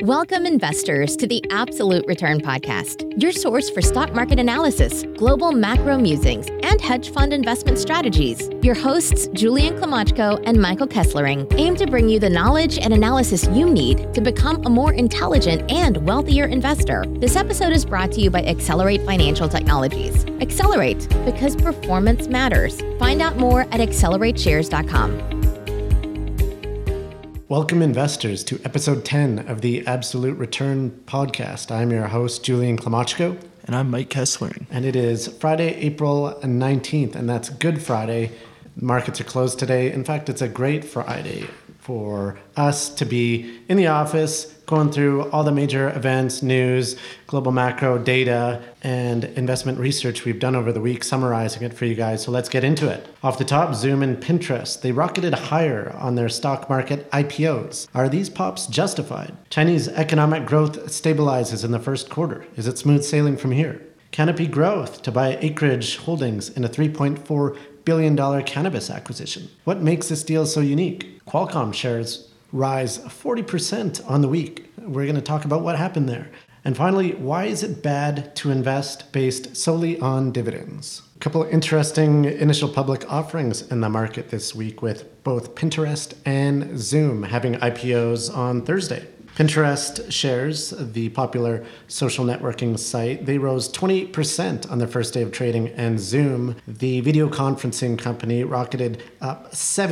Welcome, investors, to the Absolute Return Podcast, your source for stock market analysis, global macro musings, and hedge fund investment strategies. Your hosts, Julian Klimachko and Michael Kesslering, aim to bring you the knowledge and analysis you need to become a more intelligent and wealthier investor. This episode is brought to you by Accelerate Financial Technologies. Accelerate, because performance matters. Find out more at accelerateshares.com. Welcome, investors, to episode 10 of the Absolute Return Podcast. I'm your host, Julian Klimachko. And I'm Mike Kesslering. And it is Friday, April 19th, and that's Good Friday. Markets are closed today. In fact, it's a great Friday for us to be in the office, going through all the major events, news, global macro data, and investment research we've done over the week, summarizing it for you guys. So let's get into it. Off the top, Zoom and Pinterest. They rocketed higher on their stock market IPOs. Are these pops justified? Chinese economic growth stabilizes in the first quarter. Is it smooth sailing from here? Canopy Growth to buy Acreage Holdings in a $3.4 billion cannabis acquisition. What makes this deal so unique? Qualcomm shares rise 40% on the week. We're going to talk about what happened there. And finally, why is it bad to invest based solely on dividends? A couple of interesting initial public offerings in the market this week, with both Pinterest and Zoom having IPOs on Thursday. Pinterest shares, the popular social networking site, they rose 28% on their first day of trading, and Zoom, the video conferencing company, rocketed up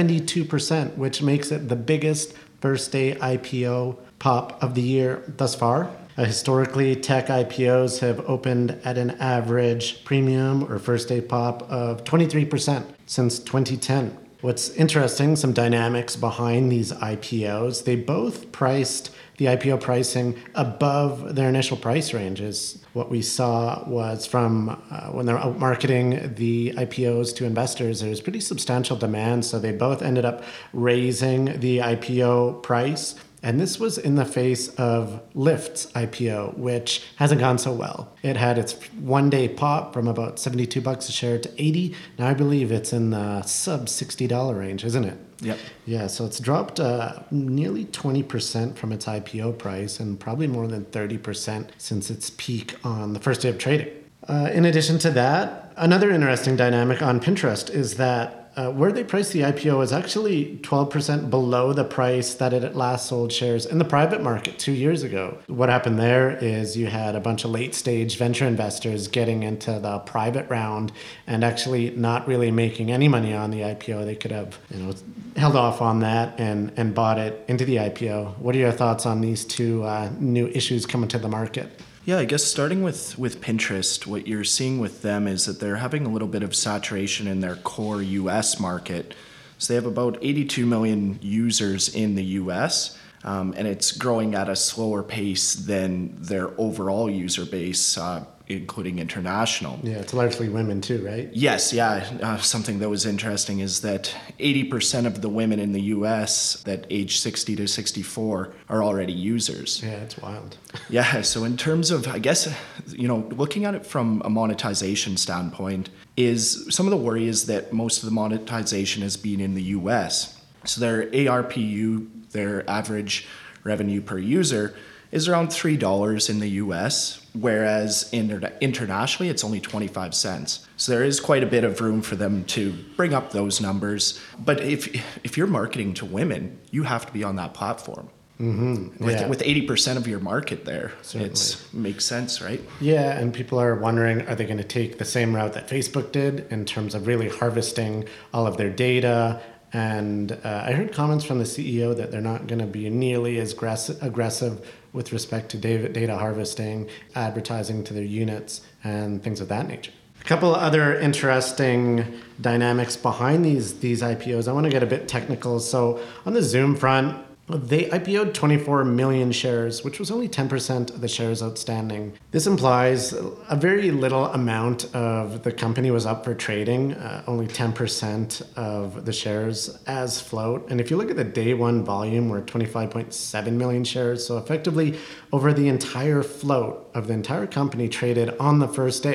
72%, which makes it the biggest first day IPO pop of the year thus far. Historically, tech IPOs have opened at an average premium or first day pop of 23% since 2010. What's interesting, some dynamics behind these IPOs, they both priced the IPO pricing above their initial price ranges. What we saw was from when they're out marketing the IPOs to investors, there was pretty substantial demand. So they both ended up raising the IPO price. And this was in the face of Lyft's IPO, which hasn't gone so well. It had its one-day pop from about $72 a share to $80. Now I believe it's in the sub $60 range, isn't it? Yep. Yeah, so it's dropped nearly 20% from its IPO price and probably more than 30% since its peak on the first day of trading. In addition to that, another interesting dynamic on Pinterest is that where they priced the IPO is actually 12% below the price that it last sold shares in the private market 2 years ago. What happened there is you had a bunch of late stage venture investors getting into the private round and actually not really making any money on the IPO. They could have, held off on that and bought it into the IPO. What are your thoughts on these two new issues coming to the market? Yeah, I guess starting with Pinterest, what you're seeing with them is that they're having a little bit of saturation in their core US market. So they have about 82 million users in the US, and it's growing at a slower pace than their overall user base, including international. Yeah, it's largely women too, right? Yes, yeah. Something that was interesting is that 80% of the women in the US that age 60 to 64 are already users. Yeah, it's wild. Yeah, so in terms of, I guess, looking at it from a monetization standpoint, is some of the worry is that most of the monetization has been in the US. So their ARPU, their average revenue per user, is around $3 in the US, whereas internationally it's only 25 cents. So there is quite a bit of room for them to bring up those numbers. But if you're marketing to women, you have to be on that platform. Mm-hmm. With 80% of your market there, it makes sense, right? Yeah, and people are wondering, are they going to take the same route that Facebook did in terms of really harvesting all of their data? And I heard comments from the CEO that they're not going to be nearly as aggressive with respect to data harvesting, advertising to their units, and things of that nature. A couple other interesting dynamics behind these IPOs. I want to get a bit technical. So on the Zoom front, they IPO'd 24 million shares, which was only 10% of the shares outstanding. This implies a very little amount of the company was up for trading, only 10% of the shares as float. And if you look at the day one volume, we're at 25.7 million shares. So effectively, over the entire float of the entire company traded on the first day.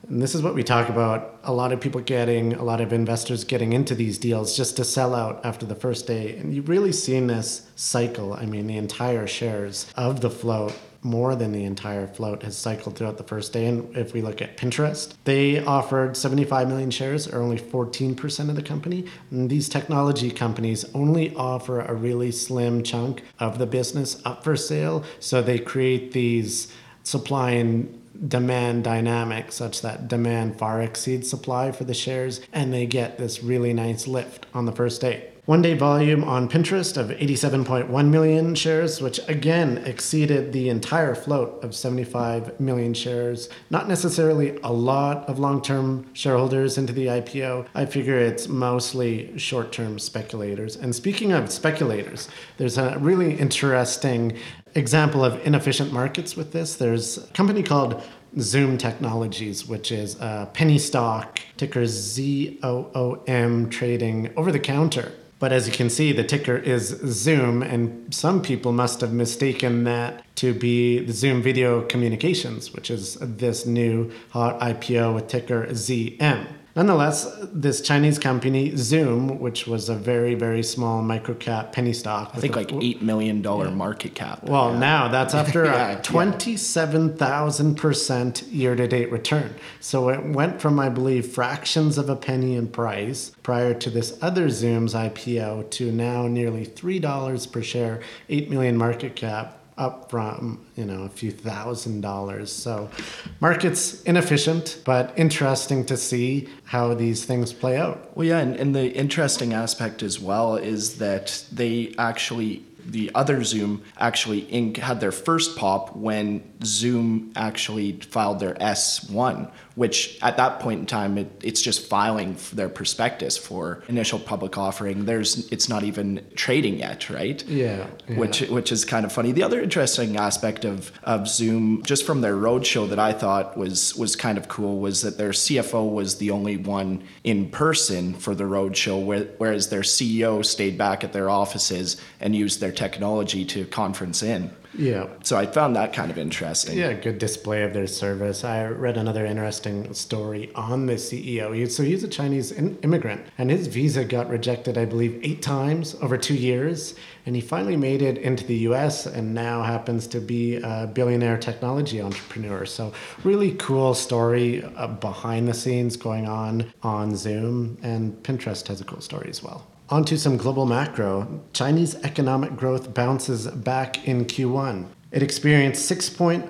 And this is what we talk about. A lot of investors getting into these deals just to sell out after the first day. And you've really seen this cycle. I mean, the entire shares of the float, more than the entire float, has cycled throughout the first day. And if we look at Pinterest, they offered 75 million shares, or only 14% of the company. And these technology companies only offer a really slim chunk of the business up for sale. So they create these supply and demand dynamic such that demand far exceeds supply for the shares, and they get this really nice lift on the first day. One day volume on Pinterest of 87.1 million shares, which again exceeded the entire float of 75 million shares. Not necessarily a lot of long-term shareholders into the IPO. I figure it's mostly short-term speculators. And speaking of speculators, there's a really interesting example of inefficient markets with this. There's a company called Zoom Technologies, which is a penny stock, ticker ZOOM, trading over the counter. But as you can see, the ticker is Zoom, and some people must have mistaken that to be the Zoom Video Communications, which is this new hot IPO with ticker ZM. Nonetheless, this Chinese company, Zoom, which was a very, very small microcap penny stock. I think like $8 million market cap. Well, now that's after a 27,000% year-to-date return. So it went from, I believe, fractions of a penny in price prior to this other Zoom's IPO to now nearly $3 per share, 8 million market cap, up from, a few $1,000s. So market's inefficient, but interesting to see how these things play out. Well, yeah, and the interesting aspect as well is that the other Zoom actually had their first pop when Zoom actually filed their S1, which at that point in time, it's just filing their prospectus for initial public offering. It's not even trading yet, right? Yeah. Which is kind of funny. The other interesting aspect of Zoom, just from their roadshow that I thought was kind of cool, was that their CFO was the only one in person for the roadshow, whereas their CEO stayed back at their offices and used their technology to conference in. Yeah. So I found that kind of interesting. Yeah, good display of their service. I read another interesting story on the CEO. He's a Chinese immigrant, and his visa got rejected, I believe, 8 times over 2 years. And he finally made it into the US and now happens to be a billionaire technology entrepreneur. So really cool story behind the scenes going on Zoom, and Pinterest has a cool story as well. On to some global macro. Chinese economic growth bounces back in Q1. It experienced 6.4%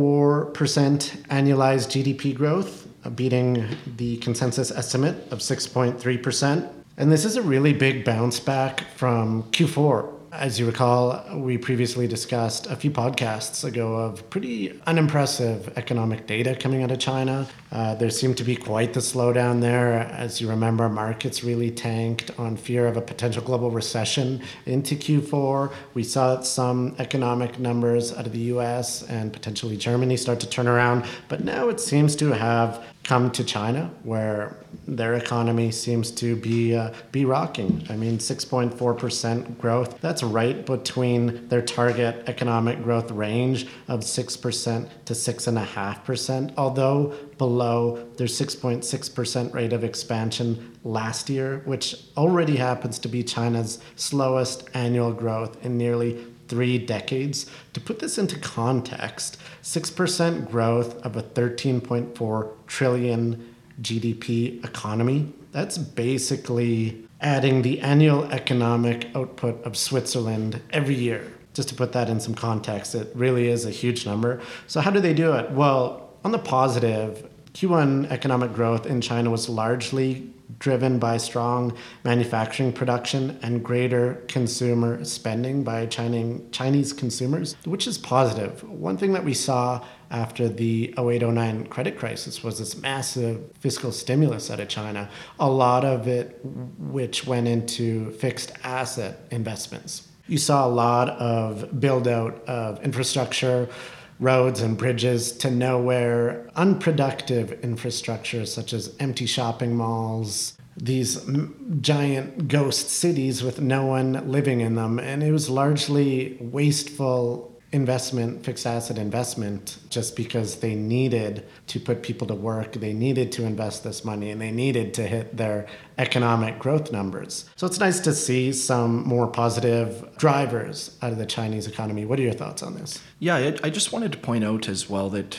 annualized GDP growth, beating the consensus estimate of 6.3%. And this is a really big bounce back from Q4. As you recall, we previously discussed a few podcasts ago of pretty unimpressive economic data coming out of China. There seemed to be quite the slowdown there. As you remember, markets really tanked on fear of a potential global recession into Q4. We saw some economic numbers out of the US and potentially Germany start to turn around. But now it seems to have come to China, where their economy seems to be rocking. I mean, 6.4% growth. That's right between their target economic growth range of 6% to 6.5%, although below their 6.6% rate of expansion last year, which already happens to be China's slowest annual growth in nearly 3 decades. To put this into context, 6% growth of a 13.4 trillion GDP economy, that's basically adding the annual economic output of Switzerland every year. Just to put that in some context, it really is a huge number. So how do they do it? Well, on the positive, Q1 economic growth in China was largely driven by strong manufacturing production and greater consumer spending by Chinese consumers, which is positive. One thing that we saw after the 08-09 credit crisis was this massive fiscal stimulus out of China, a lot of it which went into fixed asset investments. You saw a lot of build out of infrastructure, roads and bridges to nowhere, unproductive infrastructure such as empty shopping malls, these giant ghost cities with no one living in them. And it was largely wasteful investment, fixed asset investment, just because they needed to put people to work, they needed to invest this money, and they needed to hit their economic growth numbers. So it's nice to see some more positive drivers out of the Chinese economy. What are your thoughts on this? Yeah, I just wanted to point out as well that,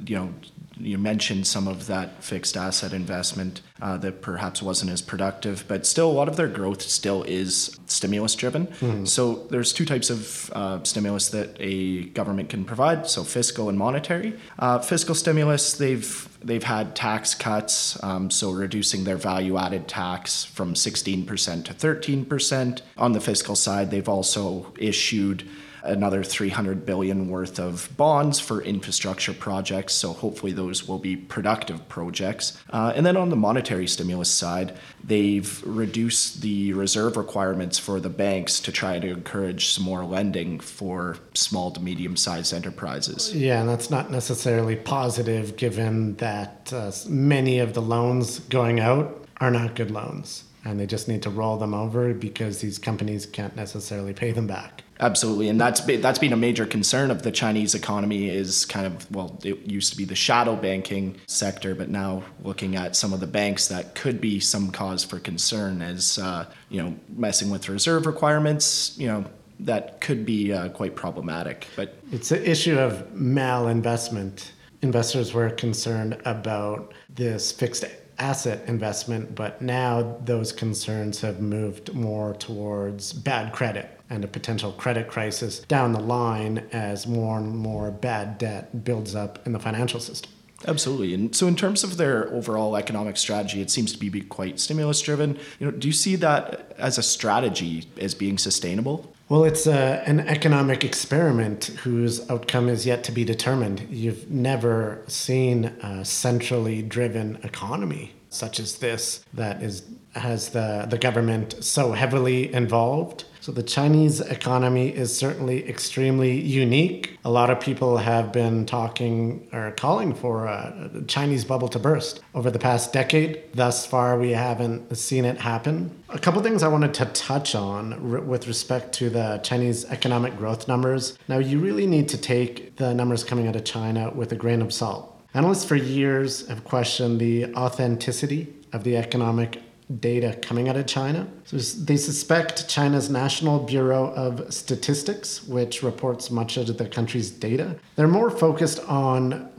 you mentioned some of that fixed asset investment that perhaps wasn't as productive, but still a lot of their growth still is stimulus driven. Mm-hmm. So there's two types of stimulus that a government can provide, so fiscal and monetary. Fiscal stimulus, they've had tax cuts, so reducing their value-added tax from 16% to 13%. On the fiscal side, they've also issued another $300 billion worth of bonds for infrastructure projects, so hopefully those will be productive projects. And then on the monetary stimulus side, they've reduced the reserve requirements for the banks to try to encourage some more lending for small to medium-sized enterprises. Yeah, and that's not necessarily positive given that many of the loans going out are not good loans, and they just need to roll them over because these companies can't necessarily pay them back. Absolutely, and that's been a major concern of the Chinese economy is kind of, well, it used to be the shadow banking sector, but now looking at some of the banks that could be some cause for concern as, messing with reserve requirements, that could be quite problematic. But it's an issue of malinvestment. Investors were concerned about this fixed asset investment, but now those concerns have moved more towards bad credit and a potential credit crisis down the line as more and more bad debt builds up in the financial system. Absolutely. And so in terms of their overall economic strategy, it seems to be quite stimulus driven. Do you see that as a strategy as being sustainable? Well, it's an economic experiment whose outcome is yet to be determined. You've never seen a centrally driven economy such as this that has the government so heavily involved. So the Chinese economy is certainly extremely unique. A lot of people have been talking or calling for a Chinese bubble to burst over the past decade. Thus far, we haven't seen it happen. A couple things I wanted to touch on with respect to the Chinese economic growth numbers. Now, you really need to take the numbers coming out of China with a grain of salt. Analysts for years have questioned the authenticity of the economic data coming out of China. So they suspect China's National Bureau of Statistics, which reports much of the country's data. They're more focused on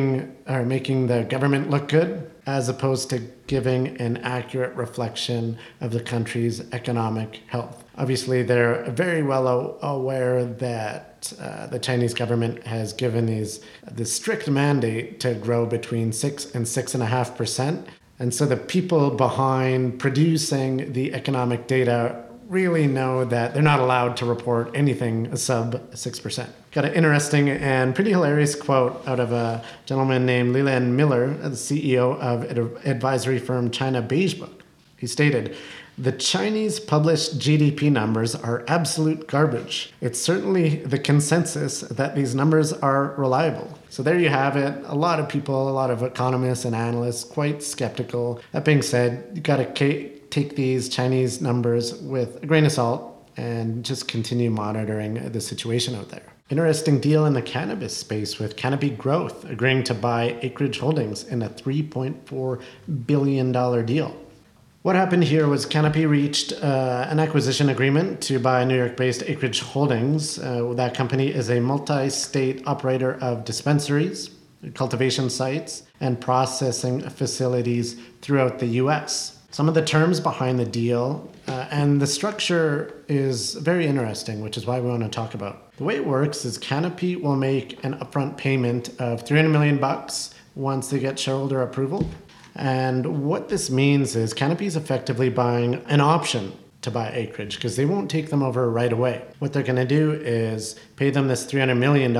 making the government look good, as opposed to giving an accurate reflection of the country's economic health. Obviously, they're very well aware that the Chinese government has given this strict mandate to grow between 6 and 6.5%. And so the people behind producing the economic data really know that they're not allowed to report anything sub 6%. Got an interesting and pretty hilarious quote out of a gentleman named Leland Miller, the CEO of advisory firm China Beige Book. He stated, "The Chinese published GDP numbers are absolute garbage. It's certainly the consensus that these numbers are reliable." So there you have it. A lot of people, a lot of economists and analysts quite skeptical. That being said, you got to take these Chinese numbers with a grain of salt and just continue monitoring the situation out there. Interesting deal in the cannabis space with Canopy Growth agreeing to buy Acreage Holdings in a $3.4 billion deal. What happened here was Canopy reached an acquisition agreement to buy New York-based Acreage Holdings. That company is a multi-state operator of dispensaries, cultivation sites, and processing facilities throughout the U.S. Some of the terms behind the deal and the structure is very interesting, which is why we want to talk about. The way it works is Canopy will make an upfront payment of $300 million once they get shareholder approval. And what this means is Canopy is effectively buying an option to buy Acreage because they won't take them over right away. What they're going to do is pay them this $300 million,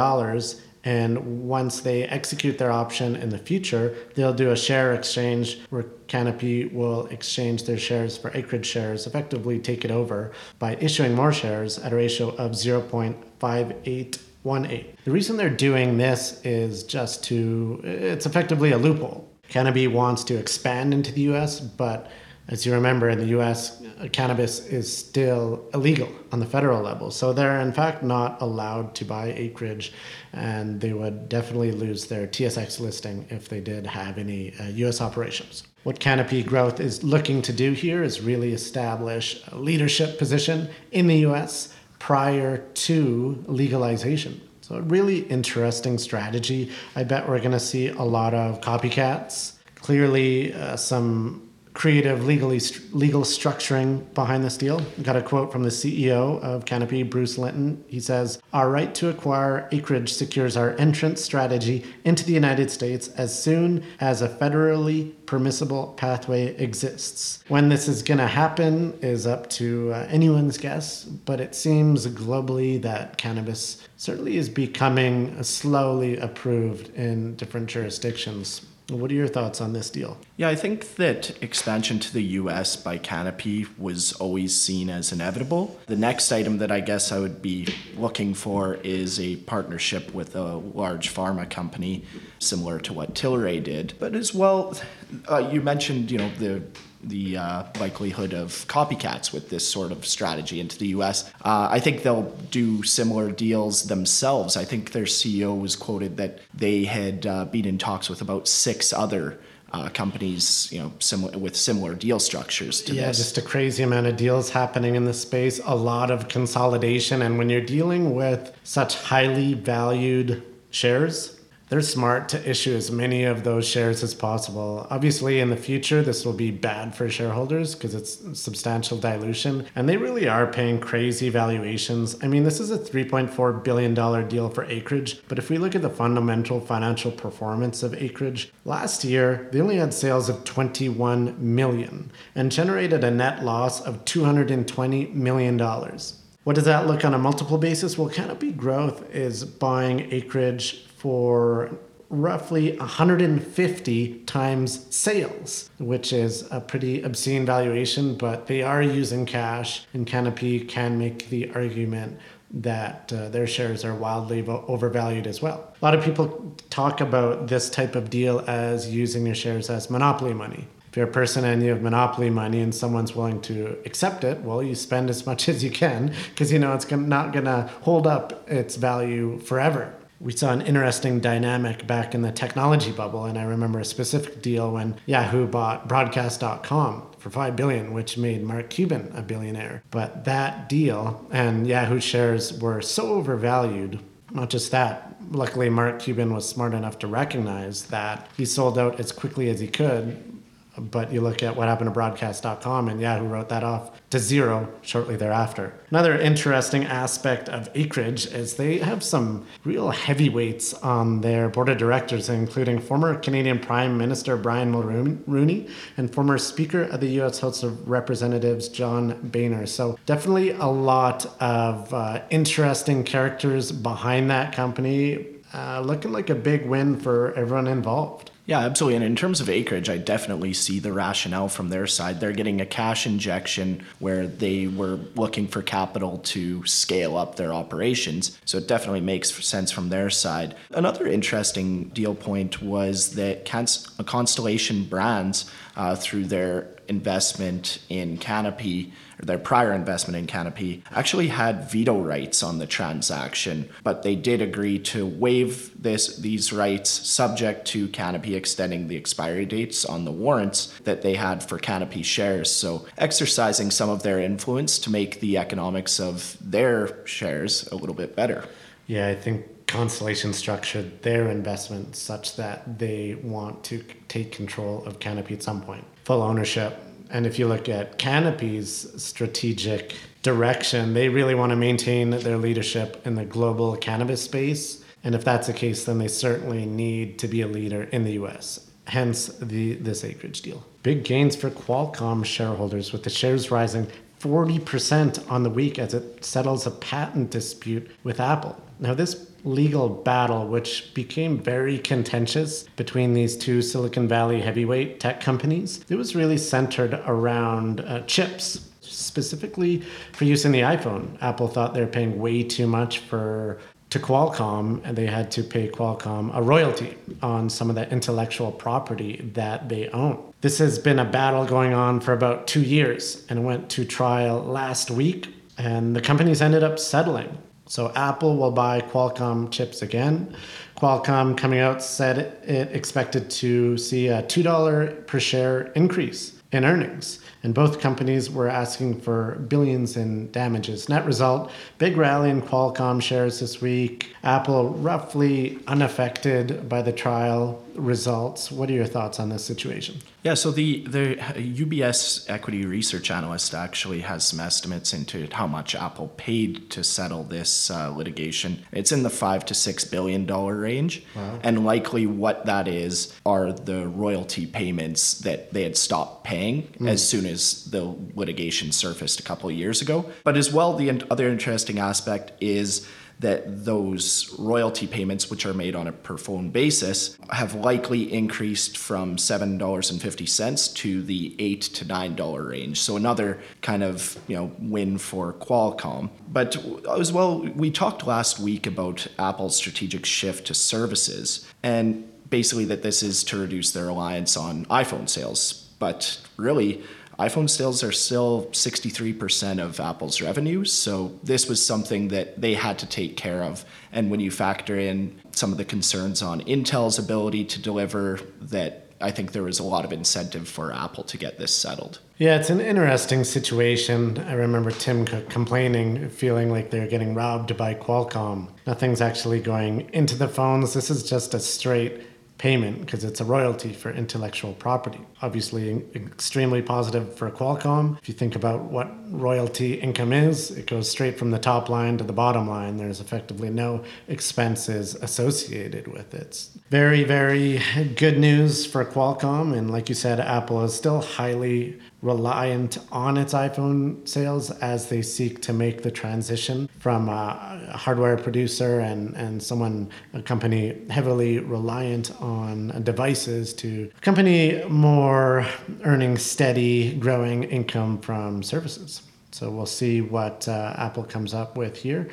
and once they execute their option in the future, they'll do a share exchange where Canopy will exchange their shares for Acreage shares, effectively take it over by issuing more shares at a ratio of 0.5818. The reason they're doing this is it's effectively a loophole. Canopy wants to expand into the US, but As you remember, in the US, cannabis is still illegal on the federal level. So they're in fact not allowed to buy acreage, and they would definitely lose their TSX listing if they did have any US operations. What Canopy Growth is looking to do here is really establish a leadership position in the US prior to legalization. So a really interesting strategy. I bet we're going to see a lot of copycats. Clearly, some creative legal structuring behind this deal. Got a quote from the CEO of Canopy, Bruce Linton. He says, "Our right to acquire acreage secures our entrance strategy into the United States as soon as a federally permissible pathway exists. When this is going to happen is up to anyone's guess, but it seems globally that cannabis certainly is becoming slowly approved in different jurisdictions." What are your thoughts on this deal? Yeah, I think that expansion to the US by Canopy was always seen as inevitable. The next item that I guess I would be looking for is a partnership with a large pharma company, similar to what Tilray did. But as well, you mentioned, the likelihood of copycats with this sort of strategy into the US. I think they'll do similar deals themselves. I think their CEO was quoted that they had been in talks with about 6 other companies, with similar deal structures to this. Yeah, just a crazy amount of deals happening in the space, a lot of consolidation. And when you're dealing with such highly valued shares, they're smart to issue as many of those shares as possible. Obviously, in the future, this will be bad for shareholders because it's substantial dilution. And they really are paying crazy valuations. I mean, this is a $3.4 billion deal for Acreage. But if we look at the fundamental financial performance of Acreage, last year, they only had sales of $21 million and generated a net loss of $220 million. What does that look on a multiple basis? Well, Canopy Growth is buying Acreage for roughly 150 times sales, which is a pretty obscene valuation, but they are using cash, and Canopy can make the argument that their shares are wildly overvalued as well. A lot of people talk about this type of deal as using your shares as monopoly money. If you're a person and you have monopoly money and someone's willing to accept it, well, you spend as much as you can because it's not going to hold up its value forever. We saw an interesting dynamic back in the technology bubble, and I remember a specific deal when Yahoo bought Broadcast.com for $5 billion, which made Mark Cuban a billionaire. But that deal and Yahoo shares were so overvalued. Not just that, luckily Mark Cuban was smart enough to recognize that he sold out as quickly as he could. But you look at what happened to Broadcast.com, and Yahoo wrote that off to zero shortly thereafter. Another interesting aspect of Acreage is they have some real heavyweights on their board of directors, including former Canadian Prime Minister Brian Mulroney and former Speaker of the U.S. House of Representatives John Boehner. So definitely a lot of interesting characters behind that company, looking like a big win for everyone involved. Yeah, absolutely. And in terms of Acreage, I definitely see the rationale from their side. They're getting a cash injection where they were looking for capital to scale up their operations. So it definitely makes sense from their side. Another interesting deal point was that Constellation Brands, through their investment in Canopy, or their prior investment in Canopy, actually had veto rights on the transaction, but they did agree to waive these rights subject to Canopy extending the expiry dates on the warrants that they had for Canopy shares. So exercising some of their influence to make the economics of their shares a little bit better. Yeah, I think Constellation structured their investment such that they want to take control of Canopy at some point. Full ownership. And if you look at Canopy's strategic direction, they really want to maintain their leadership in the global cannabis space. And if that's the case, then they certainly need to be a leader in the US. Hence this Acreage deal. Big gains for Qualcomm shareholders, with the shares rising 40% on the week as it settles a patent dispute with Apple. Now, this legal battle, which became very contentious between these two Silicon Valley heavyweight tech companies, it was really centered around chips, specifically for use in the iPhone. Apple thought they were paying way too much to Qualcomm, and they had to pay Qualcomm a royalty on some of the intellectual property that they own. This has been a battle going on for about 2 years and went to trial last week, and the companies ended up settling. So Apple will buy Qualcomm chips again. Qualcomm coming out said it expected to see a $2 per share increase in earnings. And both companies were asking for billions in damages. Net result, big rally in Qualcomm shares this week. Apple roughly unaffected by the trial results. What are your thoughts on this situation? Yeah, so the UBS equity research analyst actually has some estimates into how much Apple paid to settle this litigation. It's in the $5 to $6 billion range. Wow. And likely what that is are the royalty payments that they had stopped paying as soon as the litigation surfaced a couple of years ago. But as well, the other interesting aspect is that those royalty payments, which are made on a per phone basis, have likely increased from $7.50 to the $8 to $9 range. So another kind of win for Qualcomm. But as well, we talked last week about Apple's strategic shift to services, and basically that this is to reduce their reliance on iPhone sales. But really, iPhone sales are still 63% of Apple's revenue, so this was something that they had to take care of. And when you factor in some of the concerns on Intel's ability to deliver, that I think there was a lot of incentive for Apple to get this settled. Yeah, it's an interesting situation. I remember Tim Cook complaining, feeling like they're getting robbed by Qualcomm. Nothing's actually going into the phones. This is just a straight payment because it's a royalty for intellectual property. Obviously extremely positive for Qualcomm. If you think about what royalty income is, it goes straight from the top line to the bottom line. There's effectively no expenses associated with it. It's very, very good news for Qualcomm. And like you said, Apple is still highly reliant on its iPhone sales as they seek to make the transition from a hardware producer and a company heavily reliant on devices to a company more earning steady, growing income from services. So we'll see what Apple comes up with here.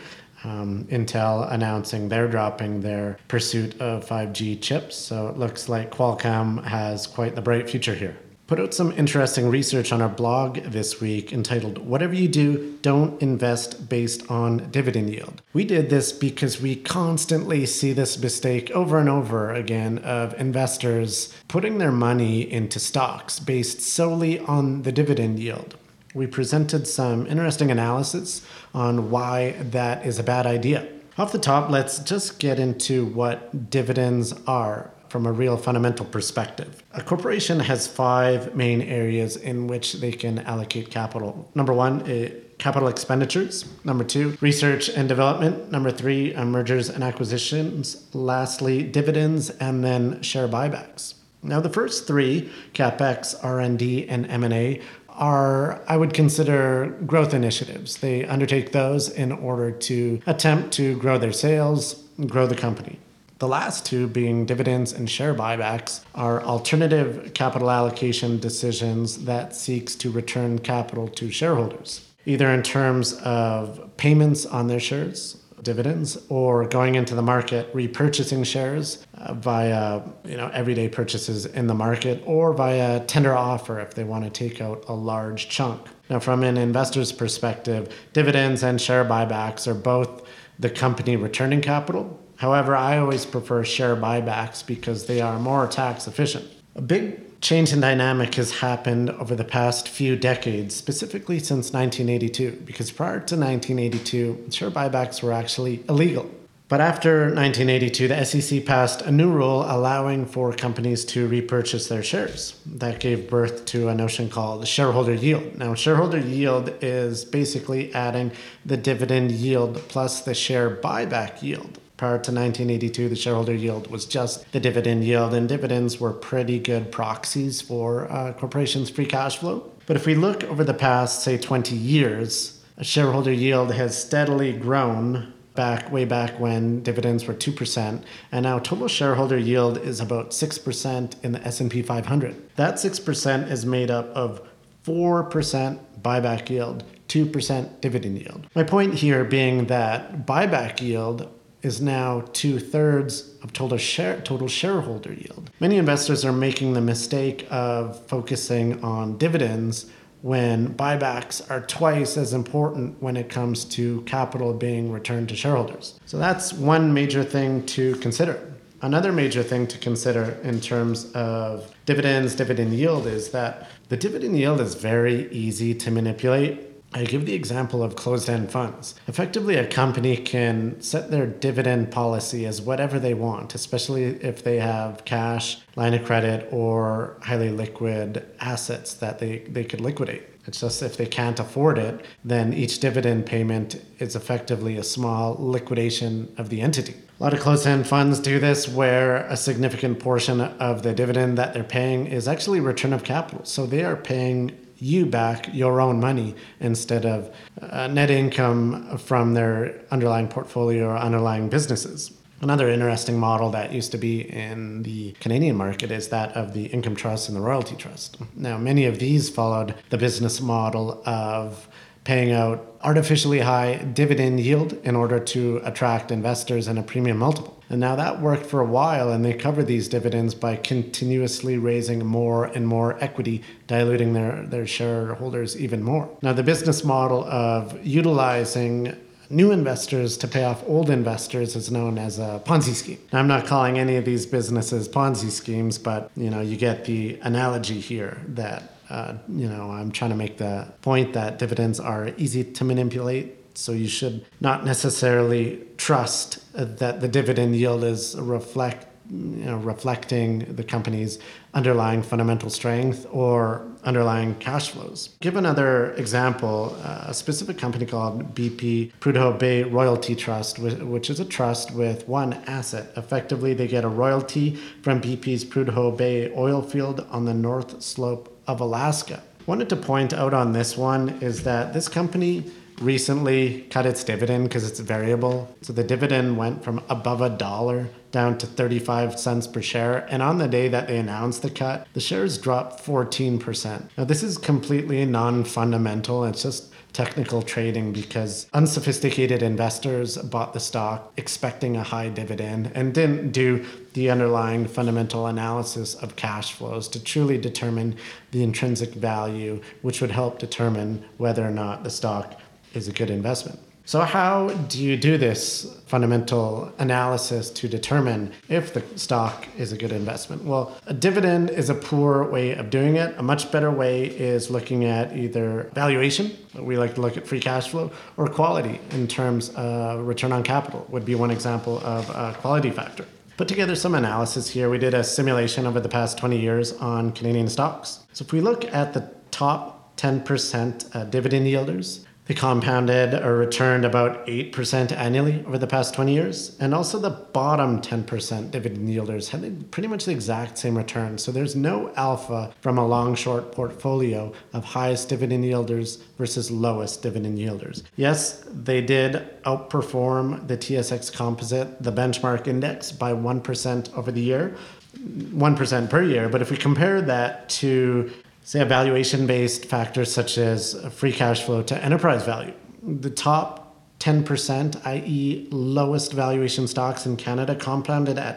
Intel announcing they're dropping their pursuit of 5G chips. So it looks like Qualcomm has quite the bright future here. Put out some interesting research on our blog this week entitled, "Whatever You Do, Don't Invest Based on Dividend Yield." We did this because we constantly see this mistake over and over again of investors putting their money into stocks based solely on the dividend yield. We presented some interesting analysis on why that is a bad idea. Off the top, let's just get into what dividends are from a real fundamental perspective. A corporation has 5 main areas in which they can allocate capital. Number 1, capital expenditures. Number 2, research and development. Number 3, mergers and acquisitions. Lastly, dividends, and then share buybacks. Now, the first 3, CapEx, R&D, and M&A, are, I would consider, growth initiatives. They undertake those in order to attempt to grow their sales, grow the company. The last 2, being dividends and share buybacks, are alternative capital allocation decisions that seeks to return capital to shareholders, either in terms of payments on their shares, dividends, or going into the market, repurchasing shares via everyday purchases in the market, or via tender offer if they want to take out a large chunk. Now, from an investor's perspective, dividends and share buybacks are both the company returning capital. However, I always prefer share buybacks because they are more tax efficient. A big change in dynamic has happened over the past few decades, specifically since 1982, because prior to 1982, share buybacks were actually illegal. But after 1982, the SEC passed a new rule allowing for companies to repurchase their shares. That gave birth to a notion called shareholder yield. Now, shareholder yield is basically adding the dividend yield plus the share buyback yield. Prior to 1982, the shareholder yield was just the dividend yield, and dividends were pretty good proxies for corporations' free cash flow. But if we look over the past, say, 20 years, a shareholder yield has steadily grown way back when dividends were 2%, and now total shareholder yield is about 6% in the S&P 500. That 6% is made up of 4% buyback yield, 2% dividend yield. My point here being that buyback yield is now 2/3 of total shareholder yield. Many investors are making the mistake of focusing on dividends when buybacks are twice as important when it comes to capital being returned to shareholders. So that's one major thing to consider. Another major thing to consider in terms of dividend yield is that the dividend yield is very easy to manipulate. I give the example of closed-end funds. Effectively, a company can set their dividend policy as whatever they want, especially if they have cash, line of credit, or highly liquid assets that they could liquidate. It's just if they can't afford it, then each dividend payment is effectively a small liquidation of the entity. A lot of closed-end funds do this where a significant portion of the dividend that they're paying is actually return of capital. So they are paying you back your own money instead of net income from their underlying portfolio or underlying businesses. Another interesting model that used to be in the Canadian market is that of the income trust and the royalty trust. Now, many of these followed the business model of paying out artificially high dividend yield in order to attract investors and a premium multiple. And now that worked for a while, and they covered these dividends by continuously raising more and more equity, diluting their shareholders even more. Now, the business model of utilizing new investors to pay off old investors is known as a Ponzi scheme. Now, I'm not calling any of these businesses Ponzi schemes, but you get the analogy here that I'm trying to make the point that dividends are easy to manipulate. So you should not necessarily trust that the dividend yield is reflecting the company's underlying fundamental strength or underlying cash flows. Give another example, a specific company called BP Prudhoe Bay Royalty Trust, which is a trust with one asset. Effectively, they get a royalty from BP's Prudhoe Bay oil field on the North Slope of Alaska. Wanted to point out on this one is that this company recently cut its dividend because it's variable. So the dividend went from above $1 down to 35 cents per share. And on the day that they announced the cut, the shares dropped 14%. Now, this is completely non-fundamental. It's just technical trading because unsophisticated investors bought the stock expecting a high dividend and didn't do the underlying fundamental analysis of cash flows to truly determine the intrinsic value, which would help determine whether or not the stock is a good investment. So how do you do this fundamental analysis to determine if the stock is a good investment? Well, a dividend is a poor way of doing it. A much better way is looking at either valuation, we like to look at free cash flow, or quality in terms of return on capital would be one example of a quality factor. Put together some analysis here. We did a simulation over the past 20 years on Canadian stocks. So if we look at the top 10% dividend yielders, they compounded or returned about 8% annually over the past 20 years. And also the bottom 10% dividend yielders had pretty much the exact same return. So there's no alpha from a long-short portfolio of highest dividend yielders versus lowest dividend yielders. Yes, they did outperform the TSX Composite, the benchmark index, by 1% over the year, 1% per year. But if we compare that to say a valuation-based factor such as free cash flow to enterprise value, the top 10%, i.e. lowest valuation stocks in Canada, compounded at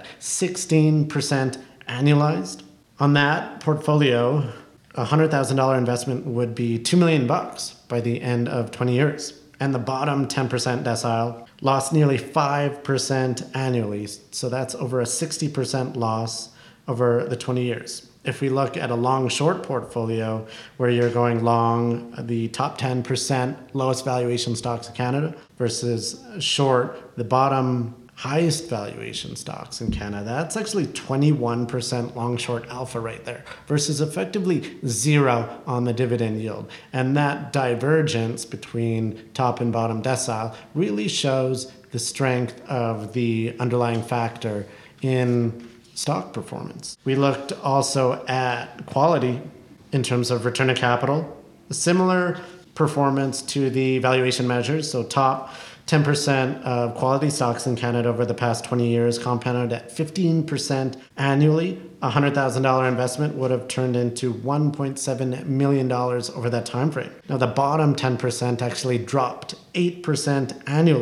16% annualized. On that portfolio, a $100,000 investment would be $2 million by the end of 20 years. And the bottom 10% decile lost nearly 5% annually. So that's over a 60% loss over the 20 years. If we look at a long-short portfolio where you're going long the top 10% lowest valuation stocks in Canada versus short the bottom highest valuation stocks in Canada, that's actually 21% long-short alpha right there versus effectively zero on the dividend yield. And that divergence between top and bottom decile really shows the strength of the underlying factor in stock performance. We looked also at quality in terms of return on capital, a similar performance to the valuation measures. So top 10% of quality stocks in Canada over the past 20 years compounded at 15% annually. A $100,000 investment would have turned into $1.7 million over that time frame. Now the bottom 10% actually dropped 8% annually,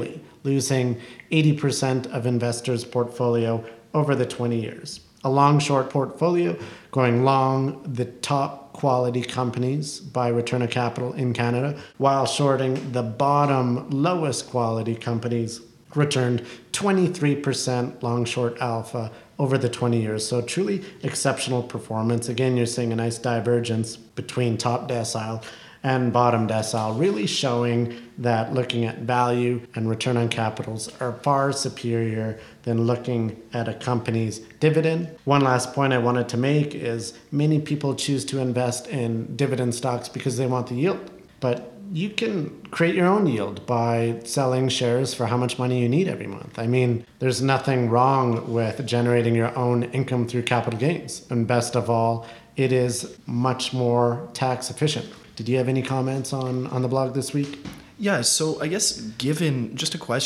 losing 80% of investors' portfolio over the 20 years. A long-short portfolio going long the top quality companies by return of capital in Canada, while shorting the bottom lowest quality companies returned 23% long-short alpha over the 20 years. So truly exceptional performance. Again, you're seeing a nice divergence between top decile and bottom decile, really showing that looking at value and return on capitals are far superior than looking at a company's dividend. One last point I wanted to make is many people choose to invest in dividend stocks because they want the yield. But you can create your own yield by selling shares for how much money you need every month. I mean, there's nothing wrong with generating your own income through capital gains. And best of all, it is much more tax efficient. Did you have any comments on the blog this week? Yeah, so I guess given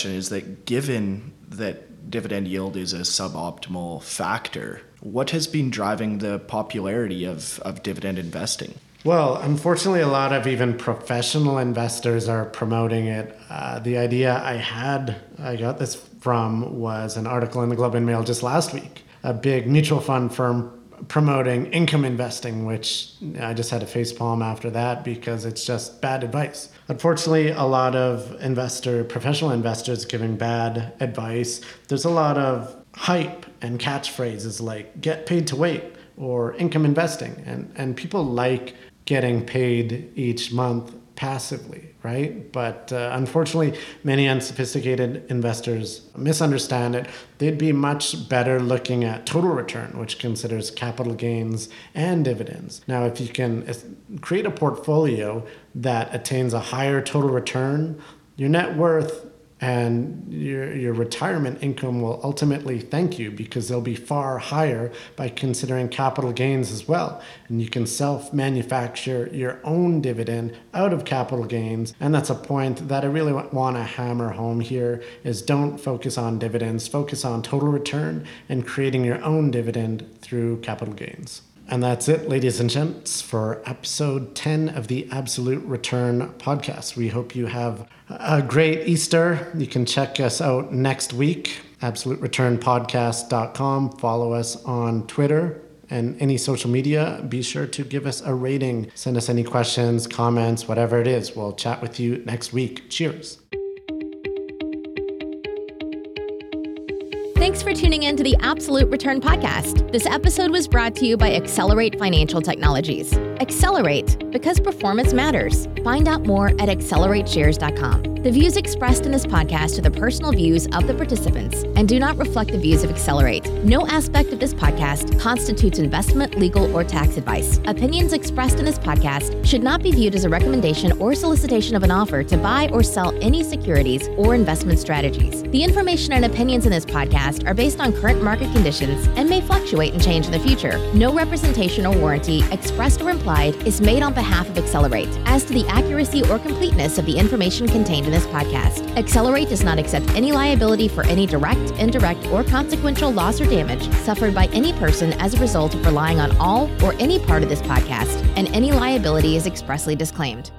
that dividend yield is a suboptimal factor, what has been driving the popularity of dividend investing? Well, unfortunately, a lot of even professional investors are promoting it. The idea I got this from was an article in the Globe and Mail just last week. A big mutual fund firm promoting income investing, which I just had a facepalm after that because it's just bad advice. Unfortunately, a lot of professional investors giving bad advice. There's a lot of hype and catchphrases like get paid to wait or income investing. And people like getting paid each month passively, right? But unfortunately, many unsophisticated investors misunderstand it. They'd be much better looking at total return, which considers capital gains and dividends. Now, if you can create a portfolio that attains a higher total return, your net worth and your retirement income will ultimately thank you because they'll be far higher by considering capital gains as well. And you can self-manufacture your own dividend out of capital gains. And that's a point that I really want to hammer home here is don't focus on dividends, focus on total return and creating your own dividend through capital gains. And that's it, ladies and gents, for episode 10 of the Absolute Return podcast. We hope you have a great Easter. You can check us out next week, absolutereturnpodcast.com. Follow us on Twitter and any social media. Be sure to give us a rating. Send us any questions, comments, whatever it is. We'll chat with you next week. Cheers. Thanks for tuning in to the Absolute Return Podcast. This episode was brought to you by Accelerate Financial Technologies. Accelerate, because performance matters. Find out more at accelerateshares.com. The views expressed in this podcast are the personal views of the participants and do not reflect the views of Accelerate. No aspect of this podcast constitutes investment, legal, or tax advice. Opinions expressed in this podcast should not be viewed as a recommendation or solicitation of an offer to buy or sell any securities or investment strategies. The information and opinions in this podcast are based on current market conditions and may fluctuate and change in the future. No representation or warranty, expressed or implied, is made on behalf of Accelerate as to the accuracy or completeness of the information contained in this podcast. Accelerate does not accept any liability for any direct, indirect, or consequential loss or damage suffered by any person as a result of relying on all or any part of this podcast, and any liability is expressly disclaimed.